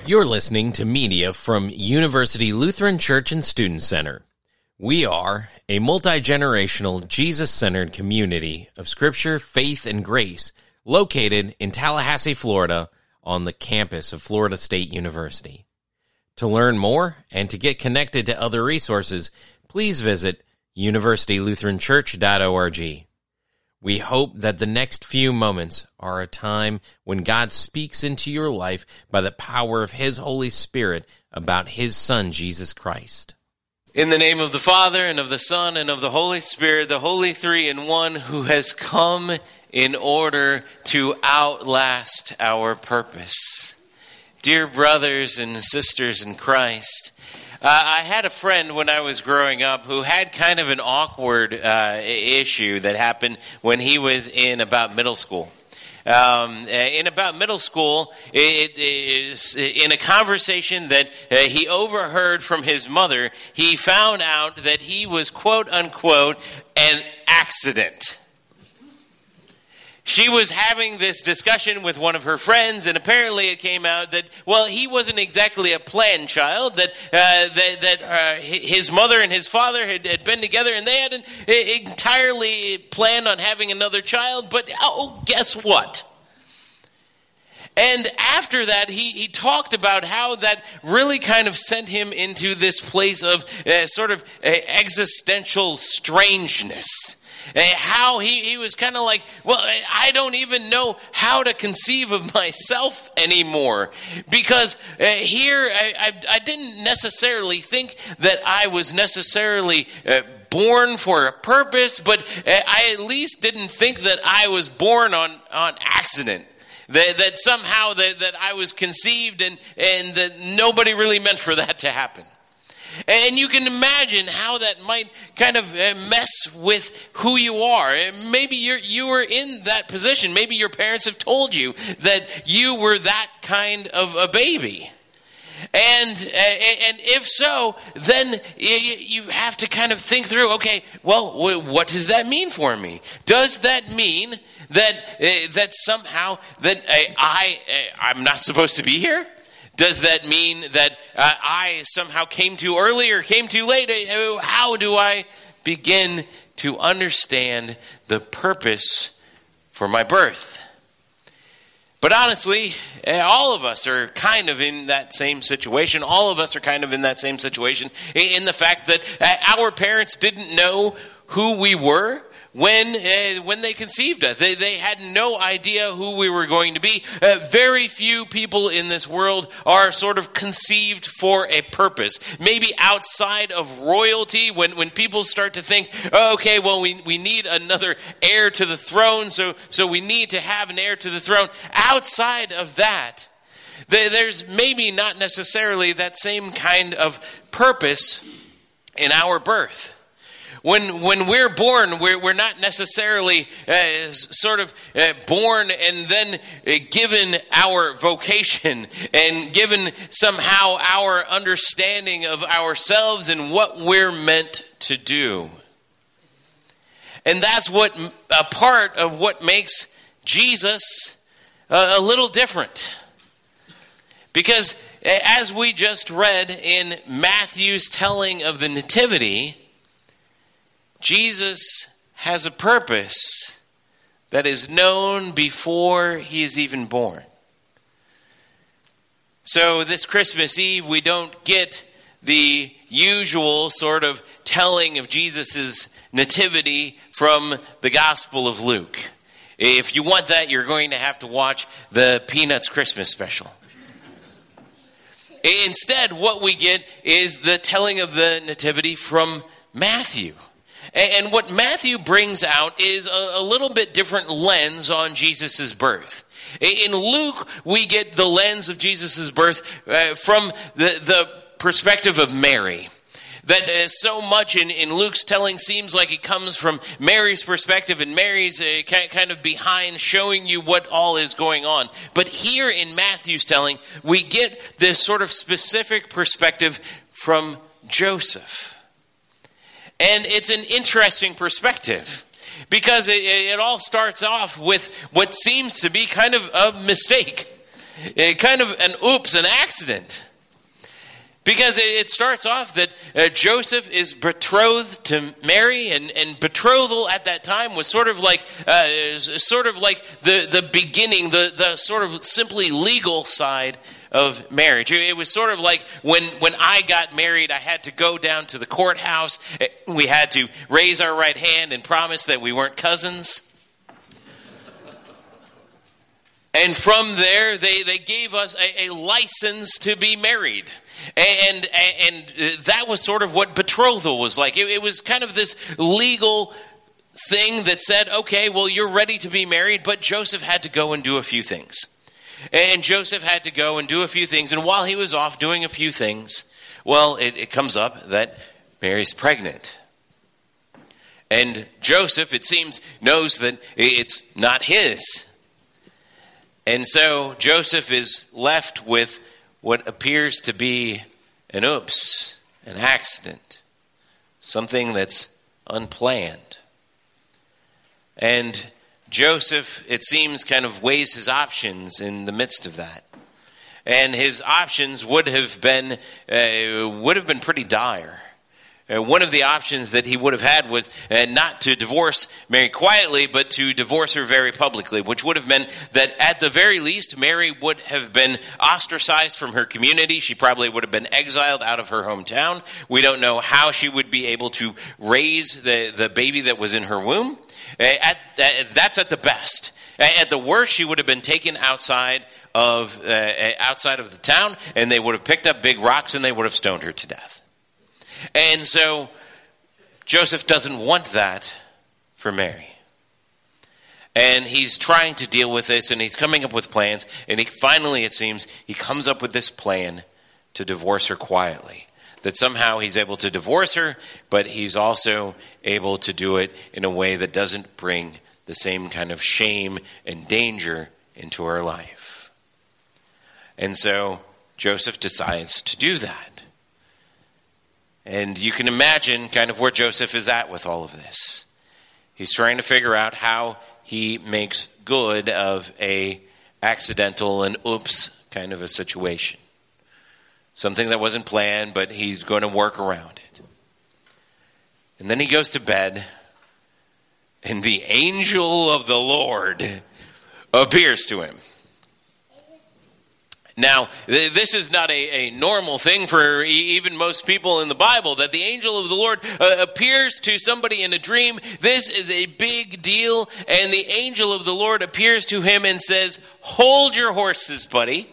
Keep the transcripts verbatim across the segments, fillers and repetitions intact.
You're listening to media from University Lutheran Church and Student Center. We are a multi-generational, Jesus-centered community of Scripture, faith, and grace located in Tallahassee, Florida, on the campus of Florida State University. To learn more and to get connected to other resources, please visit university lutheran church dot org. We hope that the next few moments are a time when God speaks into your life by the power of His Holy Spirit about His Son, Jesus Christ. In the name of the Father, and of the Son, and of the Holy Spirit, the Holy Three in One, who has come in order to outlast our purpose. Dear brothers and sisters in Christ, Uh, I had a friend when I was growing up who had kind of an awkward uh, issue that happened when he was in about middle school. Um, in about middle school, it is in a conversation that uh, he overheard from his mother, he found out that he was, quote unquote, an accident. She was having this discussion with one of her friends, and apparently it came out that, well, he wasn't exactly a planned child, that uh, that, that uh, his mother and his father had, had been together, and they hadn't entirely planned on having another child, but, oh, guess what? And after that, he, he talked about how that really kind of sent him into this place of uh, sort of uh, existential strangeness. Uh, how he, he was kind of like, well, I don't even know how to conceive of myself anymore. Because uh, here, I, I, I didn't necessarily think that I was necessarily uh, born for a purpose, but uh, I at least didn't think that I was born on, on accident. That, that somehow that, that I was conceived and, and that nobody really meant for that to happen. And you can imagine how that might kind of mess with who you are. Maybe you're, you were in that position. Maybe your parents have told you that you were that kind of a baby. And and if so, then you have to kind of think through, okay, well, what does that mean for me? Does that mean that that somehow that I, I'm not supposed to be here? Does that mean that uh, I somehow came too early or came too late? How do I begin to understand the purpose for my birth? But honestly, all of us are kind of in that same situation. All of us are kind of in that same situation in the fact that our parents didn't know who we were when uh, when they conceived us. They, they had no idea who we were going to be. Uh, very few people in this world are sort of conceived for a purpose. Maybe outside of royalty, when, when people start to think, oh, okay, well, we, we need another heir to the throne, so, so we need to have an heir to the throne. Outside of that, there, there's maybe not necessarily that same kind of purpose in our birth. When when we're born, we're, we're not necessarily uh, sort of uh, born and then uh, given our vocation and given somehow our understanding of ourselves and what we're meant to do. And that's what a part of what makes Jesus uh, a little different. Because as we just read in Matthew's telling of the Nativity, Jesus has a purpose that is known before he is even born. So this Christmas Eve, we don't get the usual sort of telling of Jesus' nativity from the Gospel of Luke. If you want that, you're going to have to watch the Peanuts Christmas special. Instead, what we get is the telling of the nativity from Matthew. And what Matthew brings out is a, a little bit different lens on Jesus' birth. In Luke, we get the lens of Jesus' birth uh, from the, the perspective of Mary. That uh, so much in, in Luke's telling seems like it comes from Mary's perspective, and Mary's uh, kind of behind showing you what all is going on. But here in Matthew's telling, we get this sort of specific perspective from Joseph. And it's an interesting perspective because it, it all starts off with what seems to be kind of a mistake. uh, kind of an oops, an accident. Because it starts off that uh, Joseph is betrothed to Mary, and, and betrothal at that time was sort of like uh, sort of like the, the beginning, the, the sort of simply legal side of marriage. It was sort of like when, when I got married, I had to go down to the courthouse. We had to raise our right hand and promise that we weren't cousins. And from there, they, they gave us a, a license to be married. And, and and that was sort of what betrothal was like. It, it was kind of this legal thing that said, okay, well, you're ready to be married, but Joseph had to go and do a few things. And Joseph had to go and do a few things. And while he was off doing a few things, well, it, it comes up that Mary's pregnant. And Joseph, it seems, knows that it's not his. And so Joseph is left with what appears to be an oops, an accident, something that's unplanned. And Joseph, it seems, kind of weighs his options in the midst of that. And his options would have been uh, would have been pretty dire. Uh, one of the options that he would have had was uh, not to divorce Mary quietly, but to divorce her very publicly, which would have meant that at the very least, Mary would have been ostracized from her community. She probably would have been exiled out of her hometown. We don't know how she would be able to raise the, the baby that was in her womb. Uh, at, uh, that's at the best. Uh, at the worst, she would have been taken outside of uh, outside of the town, and they would have picked up big rocks and they would have stoned her to death. And so Joseph doesn't want that for Mary. And he's trying to deal with this, and he's coming up with plans. And he finally, it seems, he comes up with this plan to divorce her quietly. That somehow he's able to divorce her, but he's also able to do it in a way that doesn't bring the same kind of shame and danger into her life. And so Joseph decides to do that. And you can imagine kind of where Joseph is at with all of this. He's trying to figure out how he makes good of a accidental and oops kind of a situation. Something that wasn't planned, but he's going to work around it. And then he goes to bed, and the angel of the Lord appears to him. Now, this is not a, a normal thing for even most people in the Bible, that the angel of the Lord uh, appears to somebody in a dream. This is a big deal, and the angel of the Lord appears to him and says, "Hold your horses, buddy.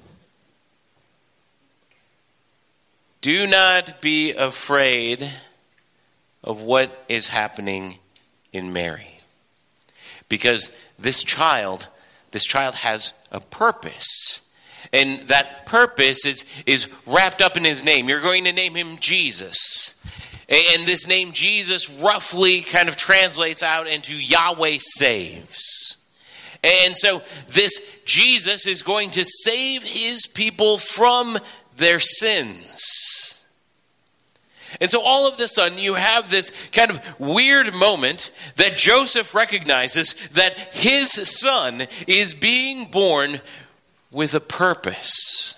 Do not be afraid of what is happening in Mary. Because this child, this child has a purpose. And that purpose is, is wrapped up in his name. You're going to name him Jesus. And this name Jesus roughly kind of translates out into Yahweh saves. And so this Jesus is going to save his people from their sins. And so all of a sudden you have this kind of weird moment that Joseph recognizes that his son is being born with a purpose.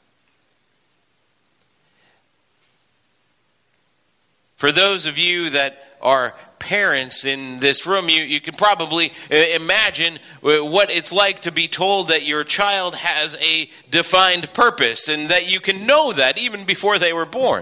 For those of you that are parents in this room, you, you can probably imagine what it's like to be told that your child has a defined purpose and that you can know that even before they were born.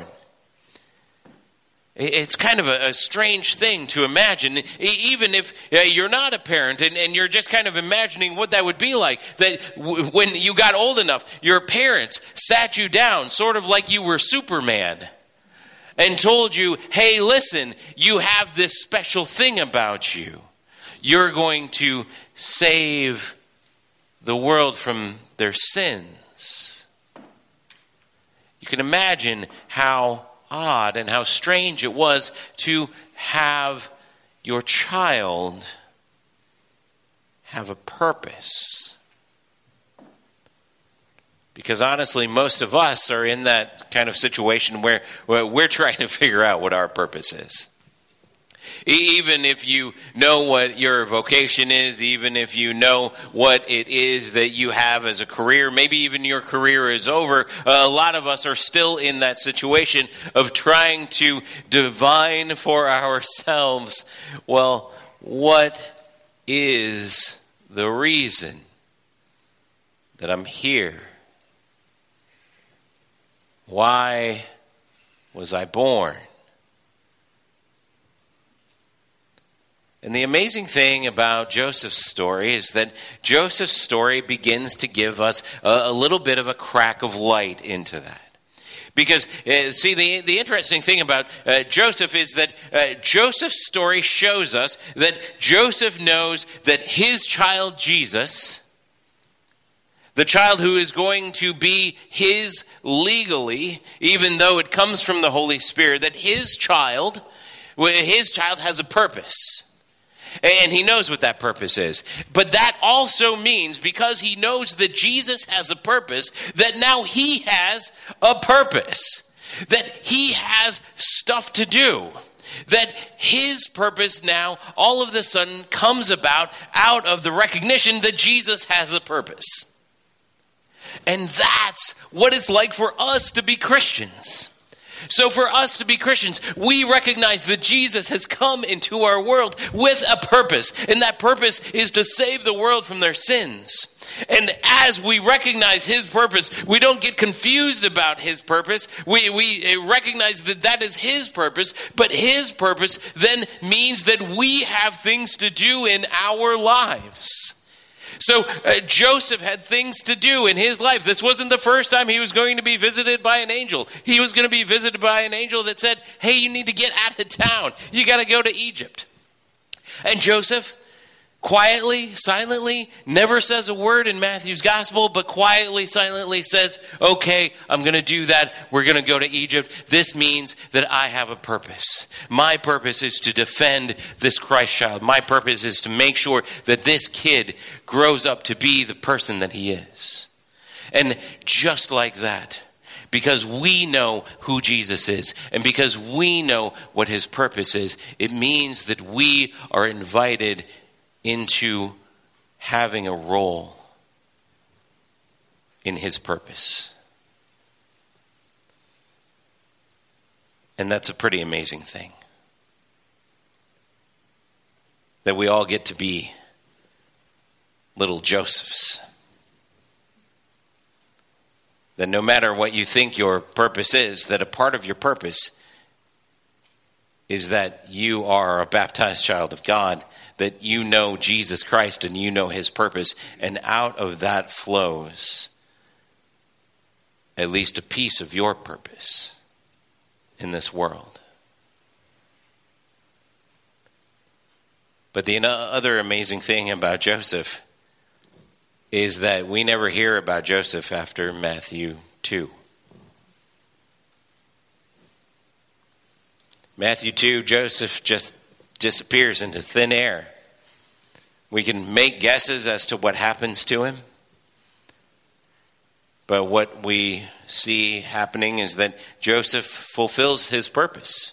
It's kind of a, a strange thing to imagine, even if uh, you're not a parent and, and you're just kind of imagining what that would be like. That w- when you got old enough, your parents sat you down sort of like you were Superman and told you, hey, listen, you have this special thing about you. You're going to save the world from their sins. You can imagine how odd and how strange it was to have your child have a purpose. Because honestly, most of us are in that kind of situation where, where we're trying to figure out what our purpose is. Even if you know what your vocation is, even if you know what it is that you have as a career, maybe even your career is over, a lot of us are still in that situation of trying to divine for ourselves, well, what is the reason that I'm here? Why was I born? And the amazing thing about Joseph's story is that Joseph's story begins to give us a, a little bit of a crack of light into that. Because, uh, see, the, the interesting thing about uh, Joseph is that uh, Joseph's story shows us that Joseph knows that his child Jesus, the child who is going to be his legally, even though it comes from the Holy Spirit, that his child, his child has a purpose. And he knows what that purpose is. But that also means, because he knows that Jesus has a purpose, that now he has a purpose. That he has stuff to do. That his purpose now, all of a sudden, comes about out of the recognition that Jesus has a purpose. And that's what it's like for us to be Christians. So for us to be Christians, we recognize that Jesus has come into our world with a purpose. And that purpose is to save the world from their sins. And as we recognize his purpose, we don't get confused about his purpose. We, we recognize that that is his purpose. But his purpose then means that we have things to do in our lives. So uh, Joseph had things to do in his life. This wasn't the first time he was going to be visited by an angel. He was going to be visited by an angel that said, hey, you need to get out of town. You got to go to Egypt. And Joseph quietly, silently, never says a word in Matthew's gospel, but quietly, silently says, okay, I'm going to do that. We're going to go to Egypt. This means that I have a purpose. My purpose is to defend this Christ child. My purpose is to make sure that this kid grows up to be the person that he is. And just like that, because we know who Jesus is, and because we know what his purpose is, it means that we are invited into having a role in his purpose. And that's a pretty amazing thing. That we all get to be little Josephs. That no matter what you think your purpose is, that a part of your purpose is that you are a baptized child of God, that you know Jesus Christ and you know his purpose, and out of that flows at least a piece of your purpose in this world. But the other amazing thing about Joseph is that we never hear about Joseph after Matthew two. Matthew two, Joseph just disappears into thin air. We can make guesses as to what happens to him. But what we see happening is that Joseph fulfills his purpose.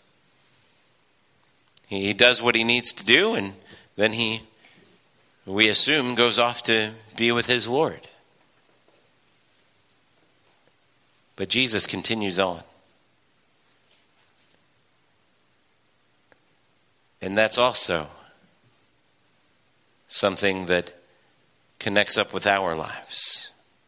He does what he needs to do, and then he, we assume, goes off to be with his Lord. But Jesus continues on. And that's also something that connects up with our lives.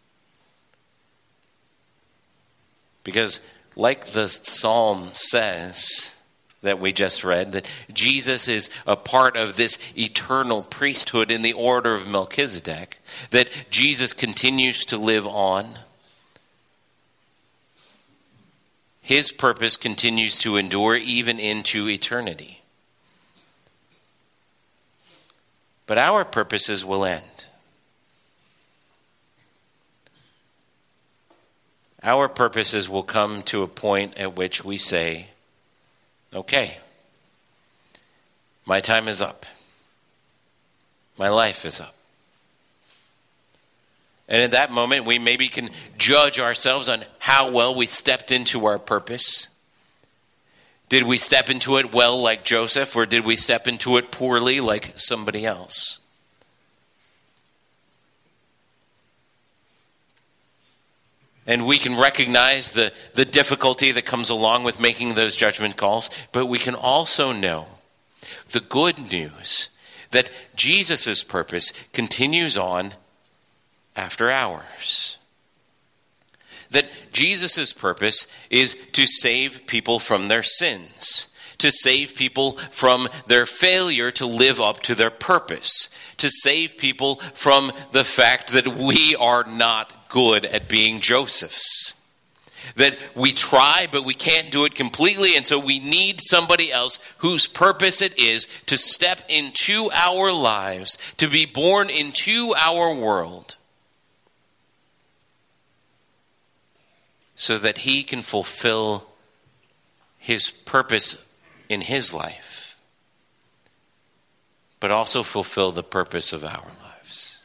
Because like the psalm says that we just read, that Jesus is a part of this eternal priesthood in the order of Melchizedek, that Jesus continues to live on. His purpose continues to endure even into eternity. But our purposes will end. Our purposes will come to a point at which we say, okay, my time is up. My life is up. And at that moment, we maybe can judge ourselves on how well we stepped into our purpose. Did we step into it well like Joseph, or did we step into it poorly like somebody else? And we can recognize the, the difficulty that comes along with making those judgment calls, but we can also know the good news that Jesus' purpose continues on after ours. That Jesus' purpose is to save people from their sins, to save people from their failure to live up to their purpose, to save people from the fact that we are not good at being Josephs. That we try, but we can't do it completely, and so we need somebody else whose purpose it is to step into our lives, to be born into our world, so that he can fulfill his purpose in his life, but also fulfill the purpose of our lives.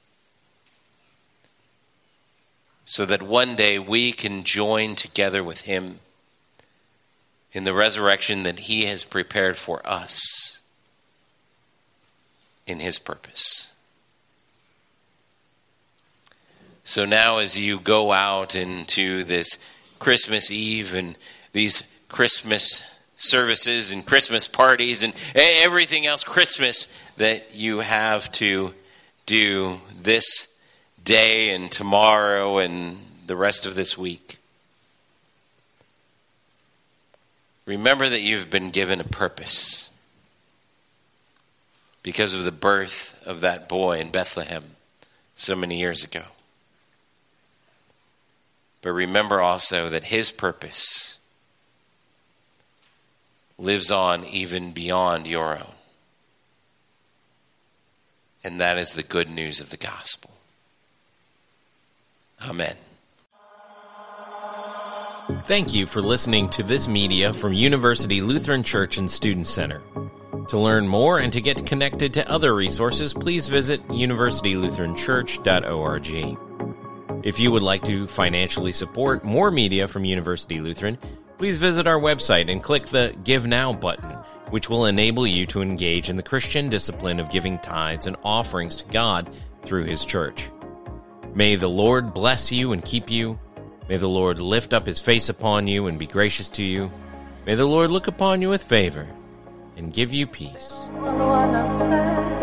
So that one day we can join together with him in the resurrection that he has prepared for us in his purpose. So now as you go out into this Christmas Eve and these Christmas services and Christmas parties and everything else Christmas that you have to do this day and tomorrow and the rest of this week, remember that you've been given a purpose because of the birth of that boy in Bethlehem so many years ago. But remember also that his purpose lives on even beyond your own. And that is the good news of the gospel. Amen. Thank you for listening to this media from University Lutheran Church and Student Center. To learn more and to get connected to other resources, please visit university lutheran church dot org. If you would like to financially support more media from University Lutheran, please visit our website and click the Give Now button, which will enable you to engage in the Christian discipline of giving tithes and offerings to God through his church. May the Lord bless you and keep you. May the Lord lift up his face upon you and be gracious to you. May the Lord look upon you with favor and give you peace.